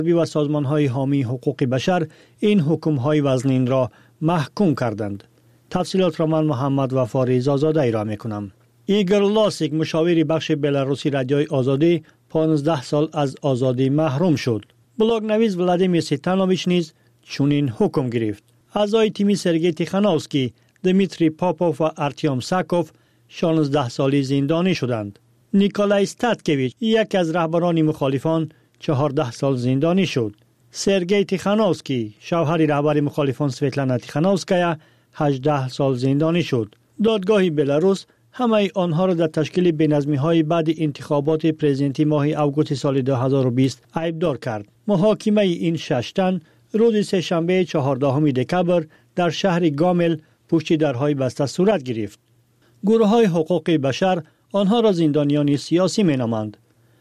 و سازمان‌های حامی حقوق بشر این حکم‌های وزنین را محکوم کردند. تفصیلات را من محمد وفا رضازاده ای را می‌کنم. ایگور لاسیک مشاور بخش بلاروسی رادیوی آزادی 15 سال از آزادی محروم شد. بلاگ نویس ولادیمیر سیتانوویچ نیز چنین حکم گرفت. اعضای تیم سرگئی تیخانوفسکی، دمیتری پاپوف و ارتیوم ساکوف 16 سالی زندانی شدند. نیکولای استاتکیویچ یکی از رهبران مخالفان 14 سال زندانی شد. سرگئی تیخانوفسکی شوهر رهبر مخالفان سویتلانا تیخانوفسکایا 18 سال زندانی شد. دادگاه بلاروس همه آنها را در تشکیل بی‌نظمی‌های بعد انتخابات پرزیدنتی ماه اوگوست سال 2020 عیبدار کرد. محاکمه این 6 تن روز سه‌شنبه 14 دکامبر در شهر گامل پشت درهای بسته صورت گرفت. گروه‌های حقوق بشر آنها را زندانیان سیاسی می‌نامند.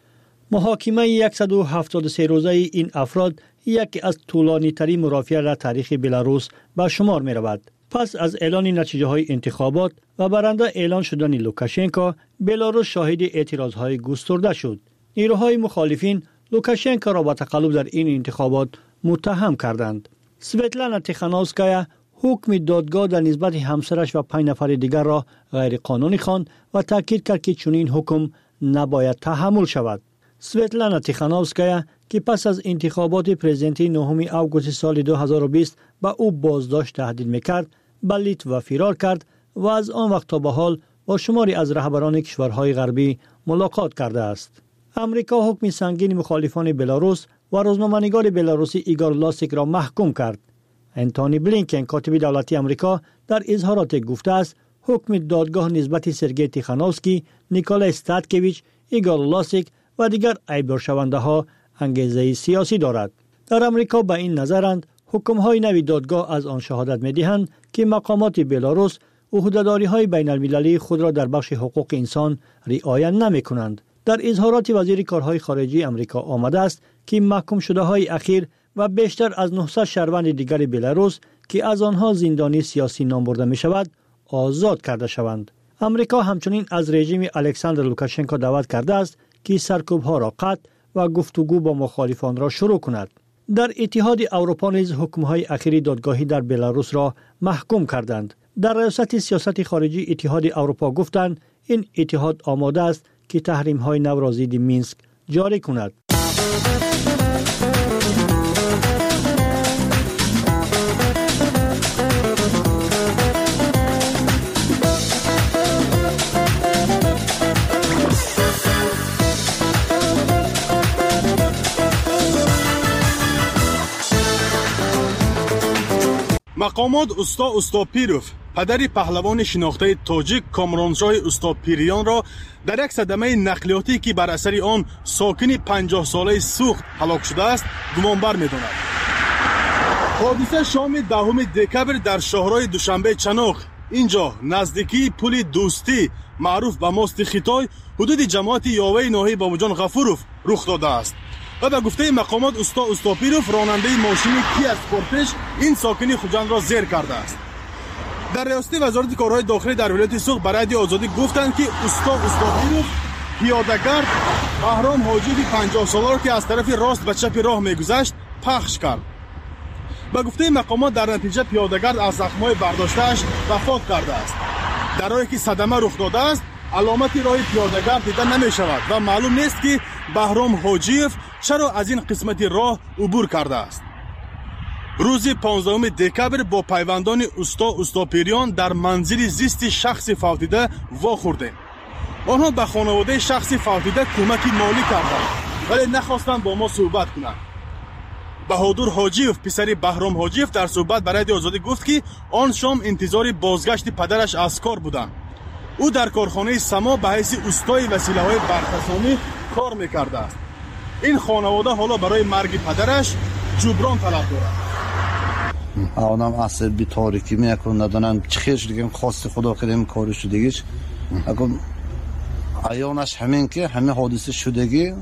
محاکمه 173 روزه این افراد یکی از طولانی‌ترین مرافعه در تاریخ بلاروس به شمار می‌رود. پس از اعلان نتیجه های انتخابات و برنده اعلان شدن لوکاشنکو، بلاروس شاهد اعتراضهای گسترده شد. نیروهای مخالفین لوکاشنکو را با تقلب در این انتخابات متهم کردند. سویتلانا تیخانوفسکایا حکم دادگاه در نسبت همسرش و 5 نفر دیگر را غیر قانونی خواند و تاکید کرد که چنین حکم نباید تحمل شود. سویتلانا تیخانوفسکایا که پس از انتخابات پرزیدنتی 9 اوگوست سال 2020 به او بازداشت تهدید میکرد، به لیتوا فرار کرد و از آن وقت تا به حال با شماری از رهبران کشورهای غربی ملاقات کرده است. امریکا حکم سنگین مخالفان بلاروس و روزنامه‌نگار بلاروسی ایگور لاسیک را محکوم کرد. انتونی بلینکن کاتب دولتی امریکا در اظهارات گفته است حکم دادگاه نسبت سرگئی تیخانوفسکی، نیکولای استاتکیویچ، ایگور لاسیک و دیگر عیبدار شونده ها انگیزه سیاسی دارد. در امریکا به این نظرند حکم‌های نوی دادگاه از آن شهادت می‌دهند که مقامات بلاروس عهده‌داری‌های بین‌المللی خود را در بخش حقوق انسان رعایت نمی‌کنند. در اظهارات وزیر کارهای خارجه امریکا آمده است که محکوم شده‌های اخیر و بیشتر از 900 شهروند دیگر بلاروس که از آنها زندانی سیاسی نام برده می‌شود آزاد کرده شوند. امریکا همچنین از رژیم الکساندر لوکاشنکو دعوت کرده است که سرکوب‌ها را قطع و گفتگو با مخالفان را شروع کند. در اتحاد اروپا نیز حکم‌های اخیری دادگاهی در بلاروس را محکوم کردند. در ریاست سیاست خارجی اتحاد اروپا گفتند این اتحاد آماده است که تحریم‌های نو را ضد مینسک جاری کند. مقامات استا استاپیروف پدر پهلوان شناخته تاجیک کامرانشاه استاپیریان را در یک صدمه نقلیاتی که بر اثر آن ساکن 50 ساله سوخت هلاک شده است گمانبر می‌دانند. حادثه شام 10 دکامبر در شهرهای دوشنبه چناق اینجا نزدیکی پل دوستی معروف به ماست خیتای حدود جماعت یاوه ناحیه بابوجان غفوروف رخ داده است. و به گفته مقامات استاپیروف راننده ماشین کیا اسپورتش این ساکن خوجند را زیر کرده است. در ریاست وزارت کارهای داخلی در ولایت سوق برای رادیو آزادی گفتند که استاپیروف پیاده‌گرد بهرام حاجی 50 ساله را که از طرف راست به چپ راه می‌گذشت پخش کرد. به گفته مقامات در نتیجه پیاده‌گرد از زخم‌های برداشته‌اش وفات کرده است. در حالی که صدمه رخ داده است علامت راه پیاده‌گرد دیده نمی‌شود و معلوم نیست که بهرام حاجیف چرا از این قسمت راه عبور کرده است. روز 15 دکامبر با پیوندان استاپیریان در منزل زیست شخص فوتیده واخوردیم. آنها به خانواده شخص فوتیده کمک مالی کردند ولی نخواستند با ما صحبت کنند. بهادر حاجیف پسر بهرام حاجیف در صحبت برای رادیو آزادی گفت که آن شام انتظار بازگشت پدرش از کار بودند. او در کارخانه سما به حیث استای وسیله‌های برقراری کار می‌کرده است. این خانواده حالا برای مرگ پدرش جبران طلب دارد. آدم عصبی تاریکی میکنه ندونم چیش دیگه خواست خدا کردیم کارش دیگهش اگه ایانش همین که همه حادثه شدگی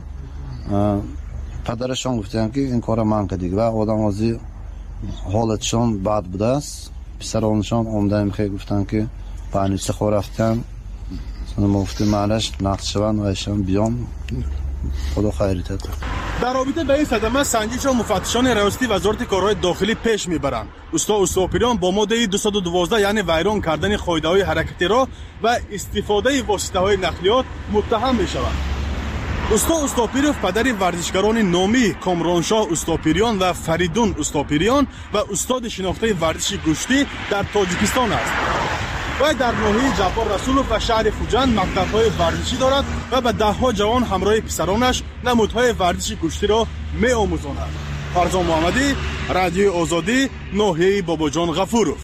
پدرشان گفتن که این کار من کردی و آدم ازی حالتشان بد بوده است. پسرانشان اومدن میخوای گفتن که پانیسه خور رفتن ما گفتیم معلش نقد شوند و ایشان بیام خدا خیریت بده. در رابطه با این صدمه سنجش را مفتشان ریاستی وزارت کارهای داخلی پیش میبرند. استاپیریان با ماده 212 یعنی ویران کردن قاعده‌های حرکتی را و استفاده واسطه‌های نقلیات متهم می‌شود. استاپیروف پدر ورزشکاران نامی کامرانشاه استاپیریان و فریدون استاپیریان و استاد شناخته ورزش گوشتی در تاجیکستان است. و در ناحیه جعفر رسولوف و شهر خوجند مکتب‌های ورزشی دارد و به ده‌ها جوان همراه پسرانش نمودهای ورزش گوشتی را می‌آموزاند. فرزان محمدی، رادیو آزادی، ناحیه باباجان غفورов.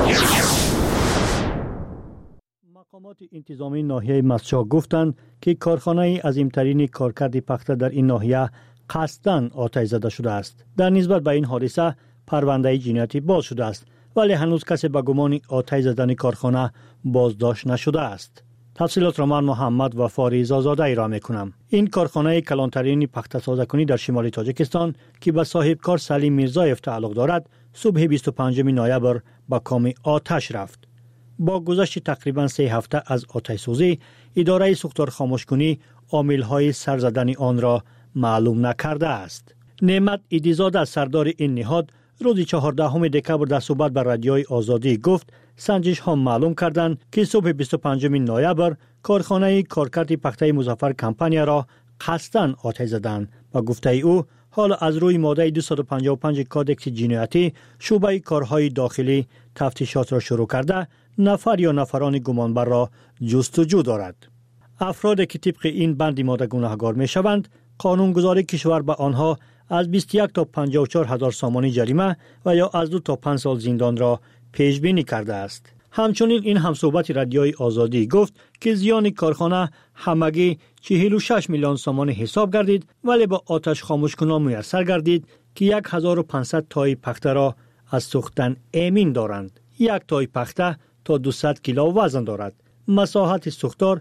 مقامات انتظامی ناحیه مسجد گفتند که کارخانه عظیم‌ترین کارکرد پخته در این ناحیه قصداً آتش زده شده است. در نسبت به این حادثه پرونده جنایتی باز شده است، ولی هنوز کسی به گمان آتش زدن کارخانه بازداشت نشده است. تفصیلات را من محمد وفاری زازاده ای را میکنم. این کارخانه کلانترین پخته سازکنی در شمال تاجیکستان که به صاحب کار سلیم میرزایف تعلق دارد، صبح 25 نوامبر به کام آتش رفت. با گذشت تقریبا 3 هفته از آتش سوزی، اداره سوختار خاموشکنی عامل‌های سر زدن آن را معلوم نکرده است. نعمت ایدیزاده سردار این نهاد روز 14 دکبر در صحبت با رادیوی آزادی گفت سنجش ها معلوم کردند که صبح 25 نوامبر کارخانه کارکرد پخته مظفر کمپانی را قصداً آتش زدند و گفته او حالا از روی ماده 255 کادکس جنایتی شعبه کارهای داخلی تفتیشات را شروع کرده نفر یا نفران گمانبر را جستجو دارد. افرادی که طبق این بند ماده گناهکار می شوند قانونگذاری کشور به آنها از 21 تا 54 هزار سامانی جریمه و یا از 2 تا 5 سال زندان را پیش بینی کرده است. همچنین این همصحبت رادیوی آزادی گفت که زیان کارخانه همگی 46 میلیون سامان حساب گردید، ولی با آتش خاموش کنان میسر گردید که 1500 تای پخته را از سوختن امین دارند. یک تای پخته تا 200 کیلو وزن دارد. مساحت سوختار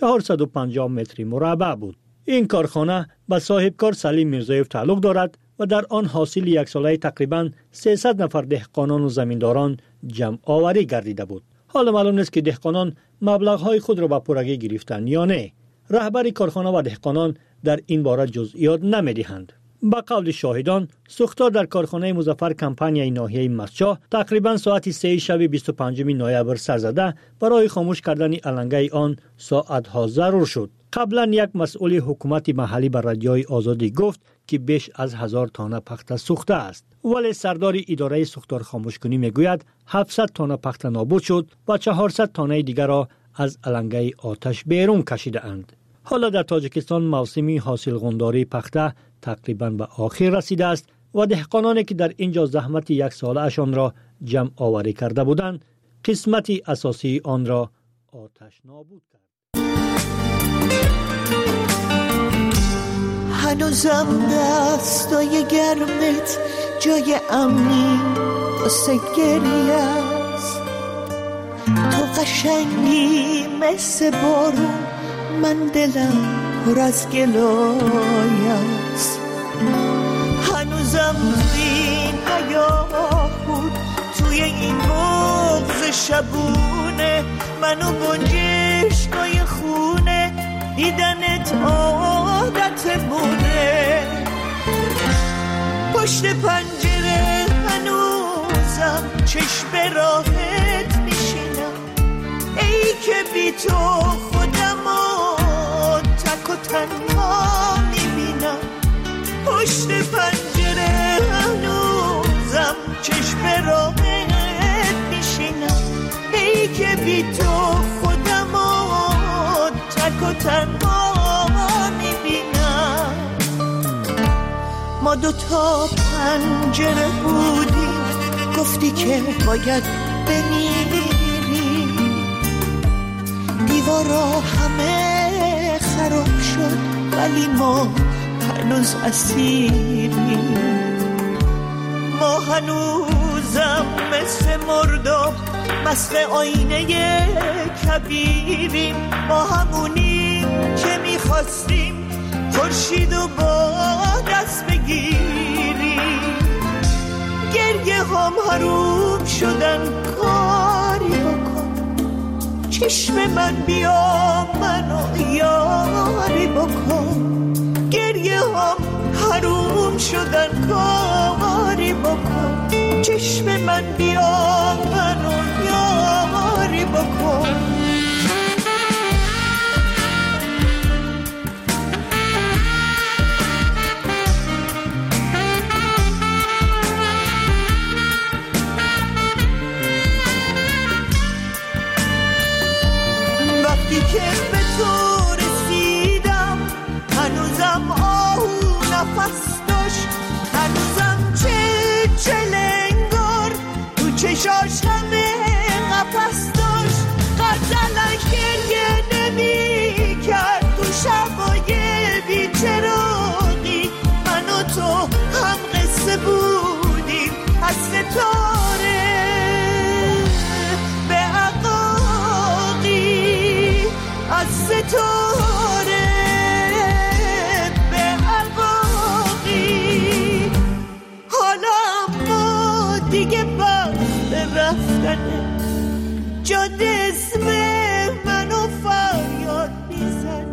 450 متر مربع بود. این کارخانه به صاحب کار سلیم میرزایف تعلق دارد و در آن حاصل یک ساله تقریباً 300 نفر دهقانان و زمینداران جمع آوری گردیده بود. حالا معلوم نیست که دهقانان مبلغ‌های خود را به پورگی گرفتند یا نه. رهبر کارخانه و دهقانان در این باره جزئیات نمی‌دهند. با قول شاهدان، سوختار در کارخانه مظفر کمپانی ناحیه مسجد تقریباً ساعت 3 شب 25 نوامبر سر زده برای خاموش کردن علنگه آن ساعت‌ها ضرور شد. قبلا یک مسئول حکومت محلی بر رادیوی آزادی گفت که بیش از 1000 تانه پخته سوخته است، ولی سردار اداره سوختار خاموشکنی میگوید 700 تانه پخته نابود شد و 400 تانه دیگر را از علنگه آتش بیرون کشیده اند. حالا در تاجیکستان موسم حاصلخونداری پخته تقریبا به آخر رسیده است و دهقانانی که در اینجا زحمت یک ساله اشان را جمع آوری کرده بودند قسمتی اساسی آن را آتش نابود کرد. هنوزم دستای گرمت جای امنی واسه گریه است. تو قشنگی مثل بارون، من دلم پر از گلای است. هنوزم توی این حیات بود، توی این بغض شبونه، منو گنجشکای خونه دیدنت عادتمونه. پشت پنجره هنوزم چشم راحت میشینم، ای که بی تو خودمو تک و تنها میبینم. پشت پنجره هنوزم چشم راحت میشینم، ای که بی تو خودمو تک و تنها میبینم. ما 2 تا پنجره بودیم، گفتی که باید بمیری. دیوارا همه خراب شد ولی ما هنوز اسیریم. ما هنوزم مثل مرداب مثل آینه کبیریم. ما همونیم که میخواستیم خورشیدو با دست بگیریم. گریه هم حروم شدن، کاری بکن چشم من بیا منو یاری بکن. گریه هم حروم شدن کاری بکن چشم من بیا منو یاری بکن وقتی که به تو رسیدم هنوزم آهو نفس داشت هنوزم چلنگار تو چشاش همه قفس داشت غزلش گریه نمی کرد تو شبای بی‌چراغی من و تو هم قصه بودیم از ستاره به عقاقی از ستاره به عقاقی حالا ما دیگه وقت رفتنه جاده اسم منو فریاد میزنه.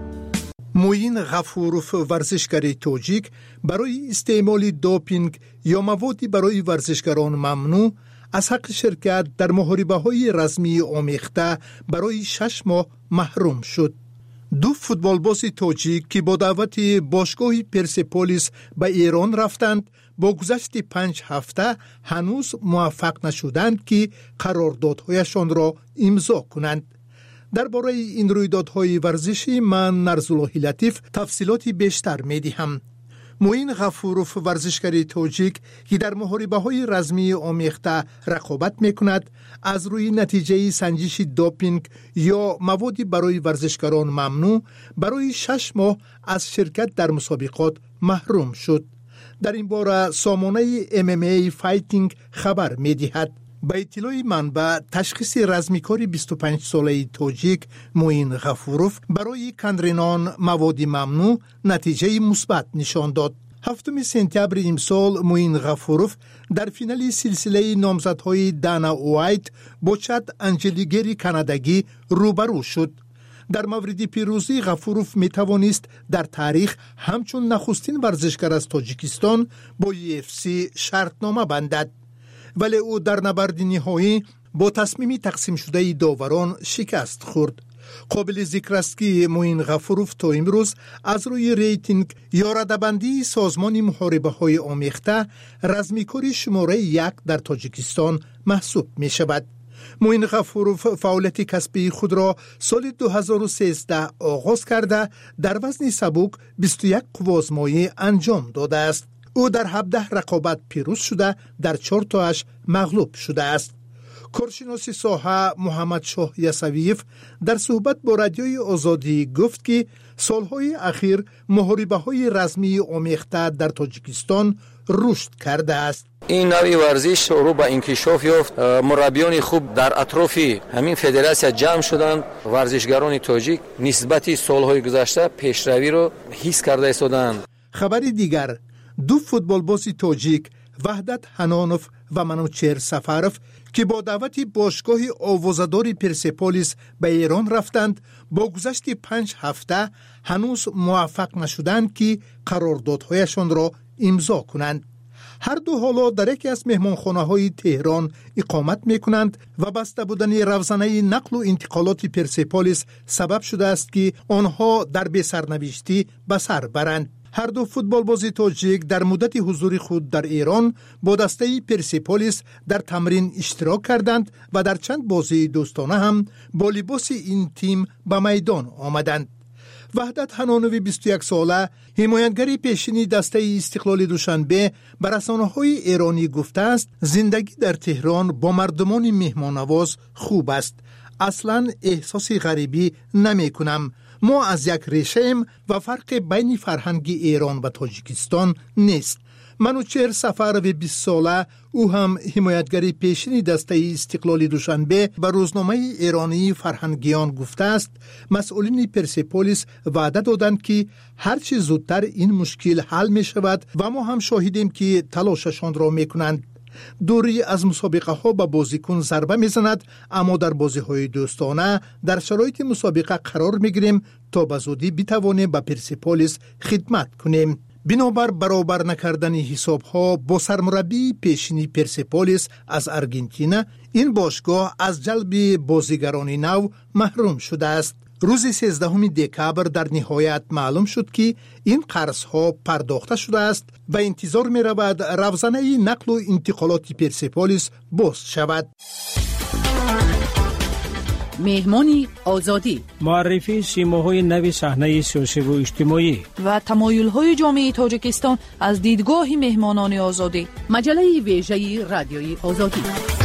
موین غفوروف ورزشکار تاجیک برای استعمال دوپینگ یا موادی برای ورزشکاران ممنوع از حق شرکت در محاربه‌های رزمی آمیخته برای 6 ماه محروم شد. 2 فوتبالباز تاجیک که با دعوت باشگاه پرسپولیس به ایران رفتند با گذشت 5 هفته هنوز موفق نشدند که قراردادهایشان را امضا کنند. درباره این رویدادهای ورزشی من نرزالله لطیف تفصیلاتی بیشتر می‌دهم. موین غفوروف ورزشکار تاجیک که در محاربه‌های رزمی آمیخته رقابت می‌کند از روی نتیجه سنجش دوپینگ یا موادی برای ورزشکاران ممنوع برای 6 ماه از شرکت در مسابقات محروم شد. در این باره سامانه MMA فایتینگ خبر می‌دهد. با اطلاع منبع تشخیص رزمیکار 25 ساله تاجیک موین غفوروف برای کندرینان مواد ممنوع نتیجه مثبت نشان داد. 7 سپتامبر امسال موین غفوروف در فینال سلسله نامزدهای دانا وایت با چاد انجلیگری کانادایی روبرو شد. در مورد پیروزی غفوروف می توانست در تاریخ همچون نخستین ورزشکار از تاجیکستان با UFC شرطنامه بندد. ولی او در نبرد نهایی با تصمیم تقسیم شده داوران شکست خورد. قابل ذکر است که موین غفوروف تا امروز از روی ریتینگ یا رده‌بندی سازمان محاربه‌های آمیخته رزمیکار شماره 1 در تاجیکستان محسوب می شود. موین غفوروف فعالیت کسبی خود را سال 2013 آغاز کرده در وزن سبک 21 قوازمایه انجام داده است. او در 17 رقابت پیروز شده در 4 تاش مغلوب شده است. کارشناس ساحه محمد شاه یسویف در صحبت با رادیوی آزادی گفت که سالهای اخیر محاربه‌های رزمی آمیخته در تاجیکستان رشد کرده است. این نوع ورزش شروع به انکشاف یافت. مربیان خوب در اطراف همین فدراسیون جمع شدند. ورزشگران تاجیک نسبت سالهای گذشته پیشروی را حس کرده ایستادند. خبر دیگر 2 فوتبالباز تاجیک وحدت حنانوف و منوچهر سفروف که با دعوت باشگاه آوازه‌دار پرسپولیس به ایران رفتند با گذشت 5 هفته هنوز موفق نشدند که قراردادهایشان را امضا کنند. هر دو حالا در یکی از مهمانخانه‌های تهران اقامت می‌کنند و بسته بودن روزانه نقل و انتقالات پرسپولیس سبب شده است که آنها در بی‌سرنوشتی به سر برند. هر دو فوتبالباز تاجیک در مدت حضور خود در ایران با دسته پرسپولیس در تمرین اشتراک کردند و در چند بازی دوستانه هم با لباس این تیم به میدان آمدند. وحدت حنانوی 21 ساله حمایتگر پیشین دسته استقلال دوشنبه به رسانه‌های ایرانی گفته است زندگی در تهران با مردمان مهمان‌نواز خوب است. اصلاً احساس غریبی نمی کنم. ما از یک ریشه‌ایم و فرق بین فرهنگ ایران و تاجیکستان نیست. منوچهر سفروی 20 ساله او هم حمایتگر پیشین دسته استقلال دوشنبه به روزنامه ایرانی فرهنگیان گفته است مسئولین پرسپولیس وعده دادند که هرچی زودتر این مشکل حل می شود و ما هم شاهدیم که تلاششان را می کنند. دوری از مسابقه ها به بازیکن ضربه می زند، اما در بازی های دوستانه در شرایط مسابقه قرار می گیریم تا به زودی بتوانیم به پرسپولیس خدمت کنیم. بنابر برابر نکردن حسابها با سرمربی پیشینی پرسپولیس از ارجنتینا، این باشگاه از جلب بازیگران نو محروم شده است. روز 13 دکبر در نهایت معلوم شد که این قرضها پرداخته شده است و انتظار می رود روزانه نقل و انتقالات پرسپولیس باز شود. مهمانی آزادی، معرفی سیماهای نو صحنه سیاسی و اجتماعی و تمایل‌های جامعه تاجیکستان از دیدگاه مهمانان آزادی. مجله ویژه رادیوی آزادی.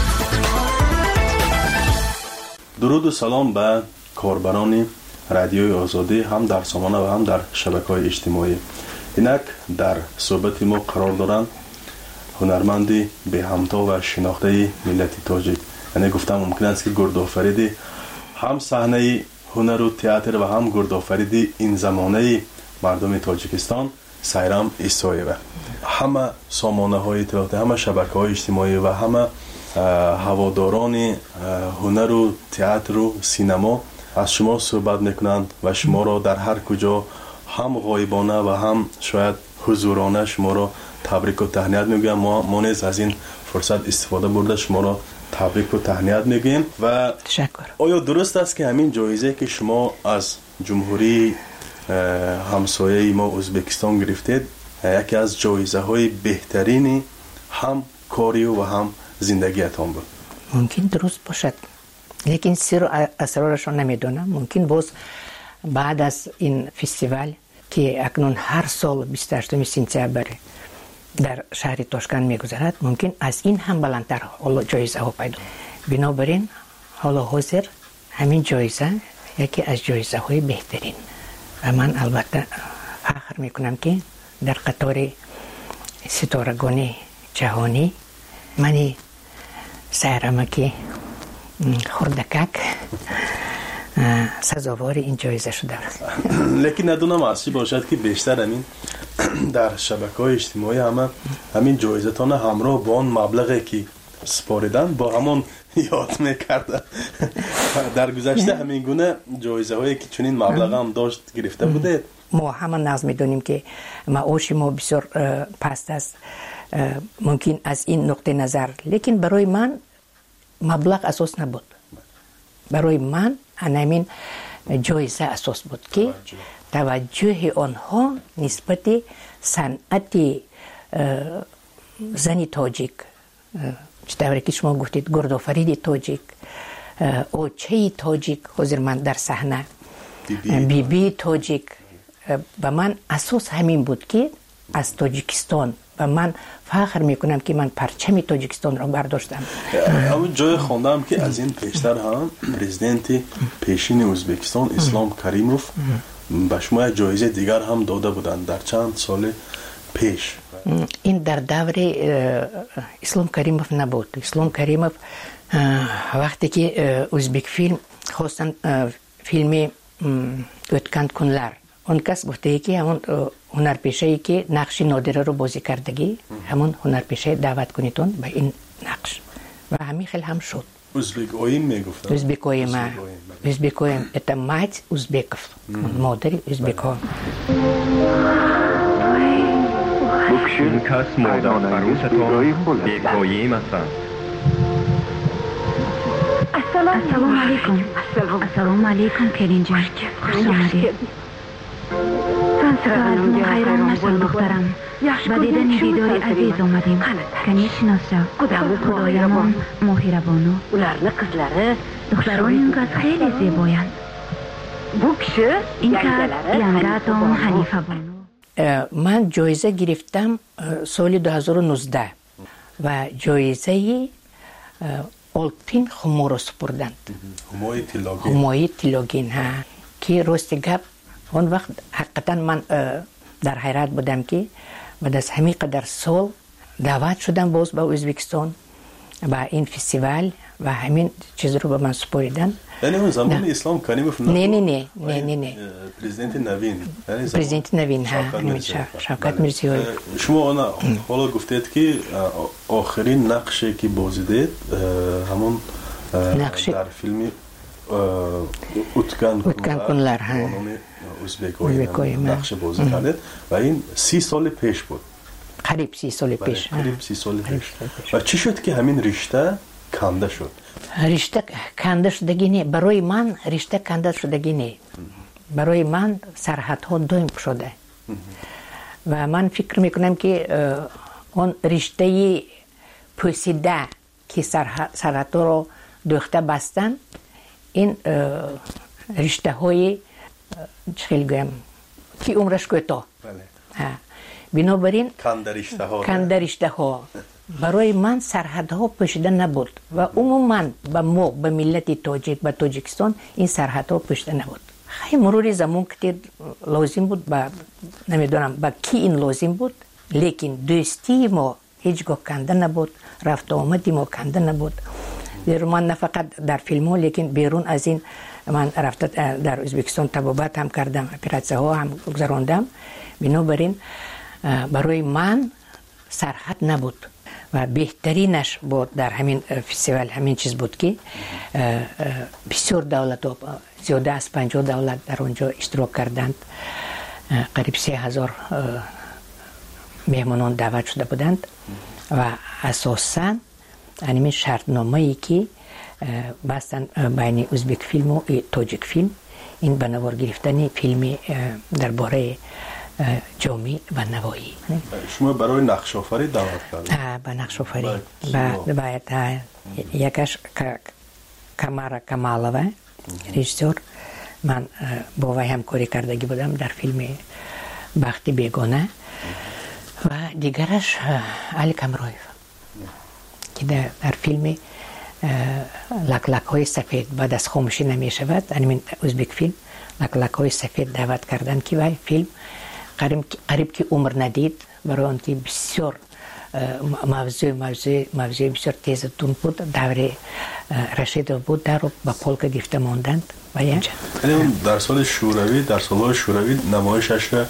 درود و سلام به کاربران رادیوی آزادی، هم در سامانه و هم در شبکه‌های اجتماعی. اینک در صحبت ما قرار دارند هنرمندی به همتا و شناخته ملت تاجیک. یعنی گفتم ممکن است که گردآفریدی هم صحنه هنر و تئاتر و هم گردآفریدی این زمانه مردم تاجیکستان سایرام ایسایه. همه سامانه های اطلاعاتی، همه شبکه های اجتماعی و همه هواداران هنر و تئاتر و سینما از شما صحبت میکنند و شما را در هر کجا هم غایبانه و هم شاید حضورانه شما را تبریک و تهنیت میگویم. ما نیز از این فرصت استفاده برده شما را تبریک و تهنیت میگیم. و تشکر. آیا درست است که همین جایزه که شما از جمهوری همسایه ما ازبکستان گرفتید یکی از جایزه های بهترین هم کاری و هم زندگیتان بود؟ ممکن درست باشد، لیکن سر و اسرارشون نمیدونم. ممکن باز بعد از این فستیوال که اکنون هر سال 28 سپتامبر در شهر تاشکند میگذرد، ممکن از این هم بلندتر حالا جایزه ها پیدا. بنابراین حالا حاضر همین جایزه یکی از جایزه های بهترین و من البته فخر میکنم که در قطار ستارگان جهانی منی سایرامه که خردکک سزاوار این جایزه شده. لیکن ندونم اصلی باشد که بیشتر همین در شبکه‌های اجتماعی همین جایزتان همراه با آن مبلغی که سپاریدن با همون یاد میکرده. در گذشته همین گونه جایزه هایی که چنین مبلغ هم داشت گرفته بوده؟ ما همه ناز میدونیم که معاش ما بسیار پست است، ممکن از این نقطه نظر، لیکن برای من مبلغ اساس نبود. برای من همین جایزه اساس بود که توجه آنها نسبت صنعت زنی تاجیک، چطوری که شما گفتید گردآفرید تاجیک، اوچه تاجیک، حضور من در صحنه بی تاجیک، و من اساس همین بود که از تاجیکستان و من فخر میکنم که من پرچم تاجیکستان را برداشتم. اما جای خوندم که از این پیشتر هم پرزیدنت پیشین ازبکستان اسلام کریموف به شما جایزه دیگر هم داده بودند در چند سال پیش. این در دور اسلام کریموف نبود. اسلام کریموف وقتی که ازبک فیلم خواستن فیلم گوتکند کنلر، اون کس گفته که همون هنرپیشه‌ای که نقش نادره رو بازی کردگی، همون هنرپیشه دعوت کنیتون به این نقش و همین خیلی هم شد. ازبک اویم میگفتن. ازبک اویم это мать узбеков. مادر ازبک ها. این کس مادر عروستان بیکاییم هستند. السلام علیکم. السلام علیکم کرین جان. خوش آمدید. سلام خیران نشد دخترم. با دیدن دیداری عزیز آمدیم. کنی شناسا خدایمان مهربانو. دختران این کس خیلی زیبایند. این کس ینگاتون حنیفه بانو. من جایزه گرفتم سال 2019 و جایزه آلتین خمورو سپردند. همای تیلوگین ها که راست گپ اون وقت حقیقتا من در حیرت بودم که بعد از همین قدر سال دعوت شدم باز به ازبکستان با این فستیوال و همین چیز رو به من سپاریدن. یعنی اون زمان اسلام کریموف نه پرزیدنت نوین ها شوکت میرزیوی. شما حالا گفتید که آخرین نقشی که بازیدید همون در فیلم اوتکان کنلر ازبکایی نقش بازی کرده و این 30 سال پیش بود. قریب 30 سال پیش. قریب 30 سال پیش. و چی شد که همین رشته کنده شد؟ رشته کنده شدگی نه. برای من رشته کنده شدگی نه. برای من سرحدها دویم شده. و من فکر میکنم که اون رشته پوسیده که سرحدها رو دوخته بستن، این رشته های چخیل گویم که عمرش کوتاه. بنابراین کنده رشته ها برای من سرحدها پوشیده نبود و عموما به ملت تاجیک به تاجیکستان این سرحدها پوشیده نبود. خیلی مرور زمان که لازم بود نمیدونم با کی این لازم بود، لیکن دوستی ما هیچگاه کنده نبود، رفت آمدی ما کنده نبود. من نه فقط در فیلم ها لیکن بیرون از این من رفته در ازبکستان طبابت هم کردم، اپراتسه ها هم گذراندم. بنابراین برای من سرحد نبود و بهترینش بود در همین فستیوال همین چیز بود که بسیار دولت ها زیاده از 50 دولت در اونجا اشتراک کردند. قریب 3000 مهمانان دعوت شده بودند و اساساً همین شرطنامه ای که بستن بین ازبک فیلم و تاجیک فیلم، این به نوار گرفتن فیلمی درباره جامعه و نوایی. شما برای نقش آفری دعوت کردید؟ به نقش آفری باید یکش کمارا کمالوه رژیسور، من با وی همکاری کردگی بودم در فیلم بخت بیگانه و دیگرش علی کمرایف که در فیلم لک های سفید بعد از خاموشی نمی شود، همین ازبک فیلم لک های سفید دعوت کردن که وی فیلم قریب که عمر ندید، برای آن که بسیار موضوع بسیار تیز تون بود، دور رشید بود، در رو با پولک گرفته ماندند. در سال شوروی، در سالهای شوروی نمایشش را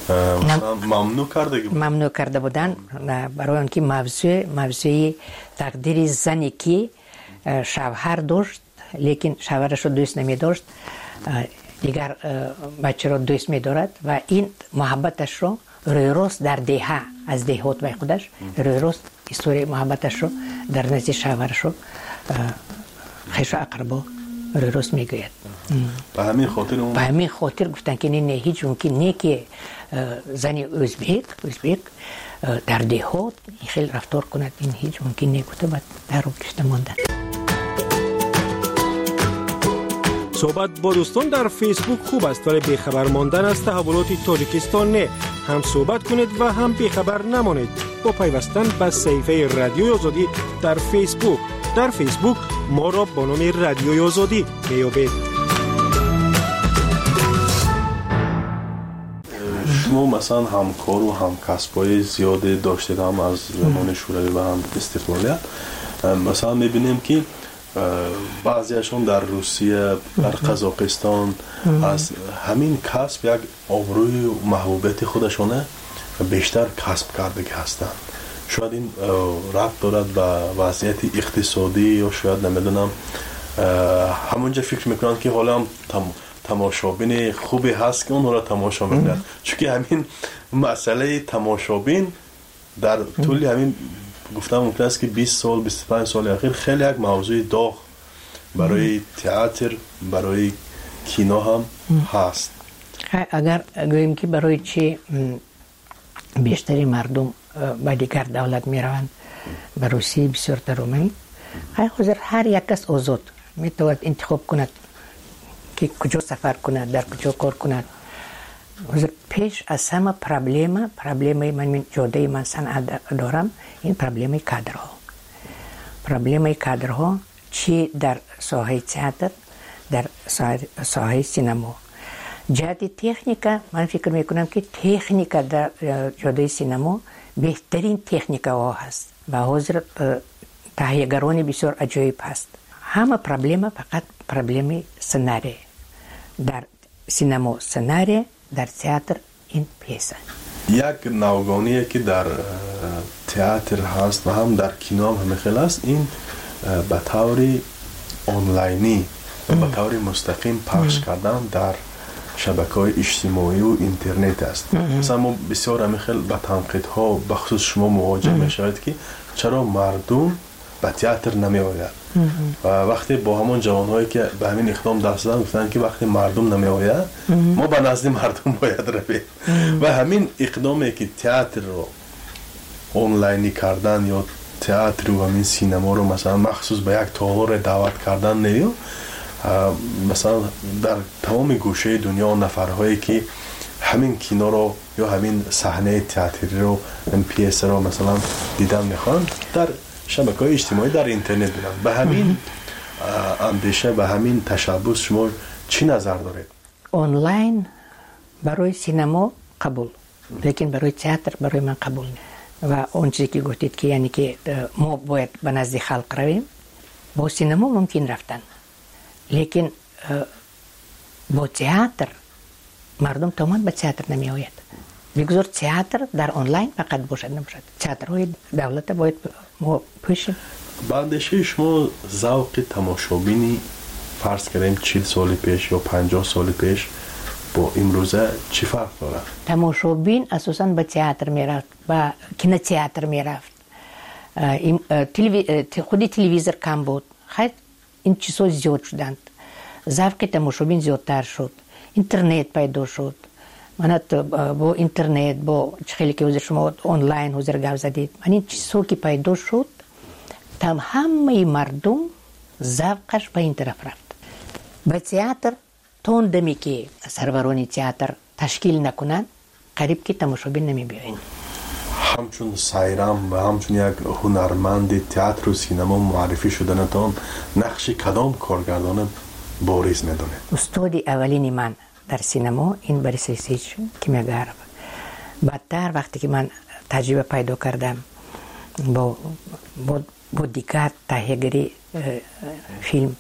ممنوع کرده بودن برای آن که موضوع تقدیر زنی که شوهر داشت لیکن شوهرش رو دوست نمی داشت، دیگر بچه رو دوست می دارد و این محبتش رو روی روز در دهه از دهات به خودش روی روز استوری محبتش رو در نزد شوهرش رو خیش اقربا روی روز می گوید. به همین خاطر گفتن که نه هیچ ممکن نه که زنی ازبک در دهات خیلی رفتار کند، این هیچ ممکن نه گفته بعد در رو گرفته ماندن. صحبت با دوستان در فیسبوک خوب است ولی بیخبر ماندن از تحولات تاجیکستان نه. هم صحبت کنید و هم بیخبر نمانید با پیوستن به صفحه رادیوی آزادی در فیسبوک. در فیسبوک ما را با نام رادیوی آزادی میابید. شما مثلا همکار و همکسبای زیاد داشتید، هم از زمان شوروی و هم استقلالیت. مثلا میبینیم که بعضیشون در روسیه، در قزاقستان از همین کسب یک آبروی و محبوبیت خودشونه بیشتر کسب کرده هستند. شاید این ربط دارد به وضعیت اقتصادی یا شاید نمیدونم همونجا فکر میکنند که حالا هم تماشابین خوبی هست که اون را تماشا میکنند، چون که همین مسئله تماشابین در طول همین گفتم ممکن است که 20 سال 25 سال اخیر خیلی یک موضوع داغ برای تئاتر، برای کینو هم هست. اگر گوییم که برای چی بیشتری مردم به دیگر دولت می روند، به روسیه بسیار ترومی، حاضر هر یک کس آزاد می تواند انتخاب کند که کجا سفر کند، در کجا کار کند. پیش از همه پرابلم من جاده من صنعت دارم، این پرابلم کادرها چی در ساحه تئاتر، در ساحه سینما. جهت تکنیکا من فکر میکنم که تکنیکا در جاده سینما بهترین تکنیکا ها هست و حاضر تهیه‌گران بسیار عجیب هست. همه پرابلم فقط پرابلم سناریو، در سینما سناریو، در تئاتر این پیسه. یک نوگانیه که در تئاتر هست و هم در کینو هم خیلی است، این به طور آنلاینی به طور مستقیم پخش کردن در شبکه‌های اجتماعی و اینترنت است. مثلا ما بسیار همیخل به تنقیدها به خصوص شما مواجه میشوید که چرا مردم به تئاتر نمی آید و وقتی با همون جوانهایی که به همین اقدام دست دادن گفتن که وقتی مردم نمی آید ما به نزد مردم باید رویم و همین اقدامی که تئاتر رو آنلاینی کردن یا تئاتر و همین سینما رو مثلا مخصوص به یک تالار دعوت کردن نیو مثلا در تمام گوشه دنیا نفرهایی که همین کینو رو یا همین صحنه تئاتری رو این پیس رو مثلا دیدن میخوان در شبکه‌های اجتماعی در اینترنت بینن. به همین اندیشه به همین تشبس شما چی نظر دارید؟ آنلاین برای سینما قبول لیکن برای تئاتر برای من قبول نیست و اون چیزی که گفتید که یعنی که ما باید به نزد خلق رویم با سینما ممکن رفتن لیکن با تئاتر مردم تمام به تئاتر نمی آید. بگذار تئاتر در آنلاین فقط باشد نباشد. تئاترهای دولت باید ما پوشیم. باندشه شما ذوق تماشابینی فرض کردیم 40 سال پیش یا 50 سال پیش با امروزه چی فرق داره؟ تماشابین اساساً به تئاتر میرفت و کینو تئاتر میرفت. خود تلویزیون کم بود. خیلی این چیزها زیاد شدند. ذوق تماشابین زیادتر شد. اینترنت پیدا شد. من با اینترنت با خیلی که حضور شما آنلاین حضور گپ زدید من این چیزها که پیدا شد همه مردم ذوقش به این طرف رفت. به تئاتر تون دمی که سرورانی تئاتر تشکیل نکنن قریب که تماشابین نمی بیاین. همچون سایرام و همچون یک هنرمند تئاتر و سینما معرفی شدنتان نقش کدام کارگردان بارز میدونه؟ استاد اولین من در سینما این بریس سیچ کیمیاگرف. بعدتر وقتی که من تجربه پیدا کردم با دیگر تهیه‌گری فیلم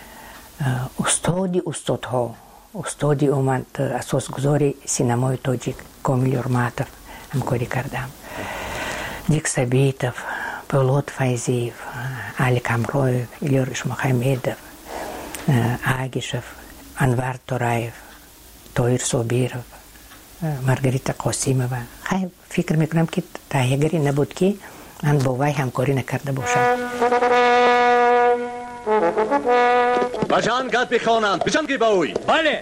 استادی اومد اساسگذار سینمای تاجیک کامیل یورماتوف همکاری کردم. دیک سبیتوف، پولاد فایزیف، علی کامرویف، ایلور اشمخایمیدوف، آگیشوف، انوار تورایف، تویر صابیروف، مارگریتا قاسیمووا. خیلی فکر میکنم که تهیه‌گری نبود که من با وی همکاری نکرده باشم. بجان گاد بخوانند بجان گی باوی. بله.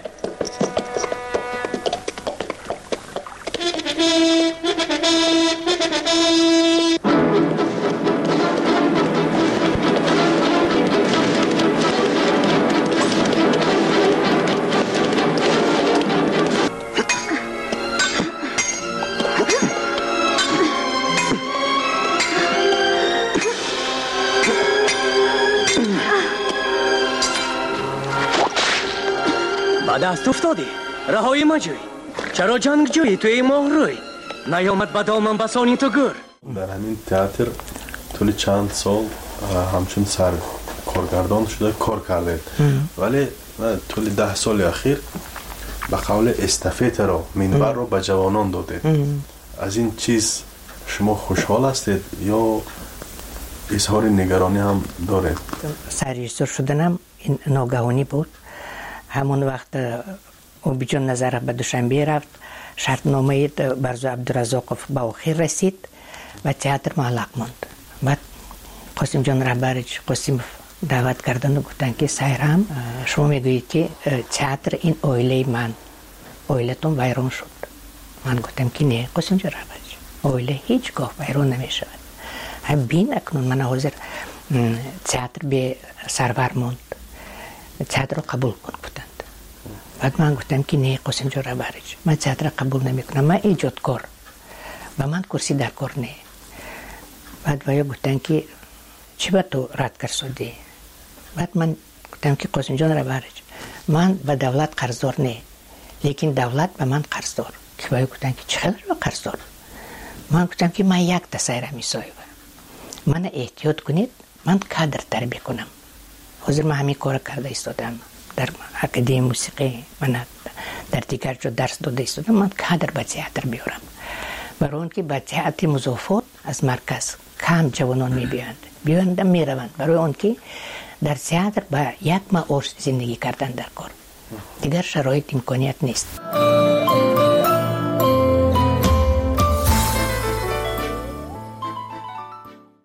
دست افتادی رهایی ما جوی چرا جنگ جوی توی ماه روی نیامد با دامن بسانی تو گر. در همین تئاتر طول چند سال همچون سر کارگردان شده کار کرده ولی طول 10 سال اخیر به قول استافت رو منبر رو به جوانان داده. از این چیز شما خوشحال هستید یا اظهار نگرانی هم دارید؟ سرریزدار شدنم این ناگهانی بود. همون وقت اوبیجان نظر به دوشنبه رفت شرطنامه برزو عبدالرزاقوف به آخر رسید و تئاتر معلق ماند. بعد قاسم جان رهبرش قاسم دعوت کردن و گفتن که سایرام شما میگویید که تئاتر این اویله من اویلتون ویران شد. من گفتم که نه قاسم جان رهبرش اویله هیچگاه ویران نمیشود. بین اکنون من حاضر تئاتر به سرور ماند. تئاتر رو قبول کن گفتند. بعد من گفتم که نه قاسم جان رهبرش من تئاتر قبول نمیکنم من ایجادکار و من کرسی در کار نه. بعد ویا گفتن که چی با تو رد کرد؟ بعد من گفتم که قاسم جان رهبرش من به دولت قرضدار نه لیکن دولت به من قرضدار. که ویا گفتن که چقدر به قرضدار؟ من گفتم که من یک تسایره میسایه من احتیاط کنید من کادر تربیه کنم. حاضر من همین کار کرده ایستادم در اکادمی موسیقی من در دیگر جا درس داده ایستادم من کادر به تئاتر بیارم برای اون که به تئاتر مضافات از مرکز کم جوانان میبیاند میروند برای اون که در تئاتر با یک معاش زندگی کردن در کار. دیگر شرایط امکانیت نیست.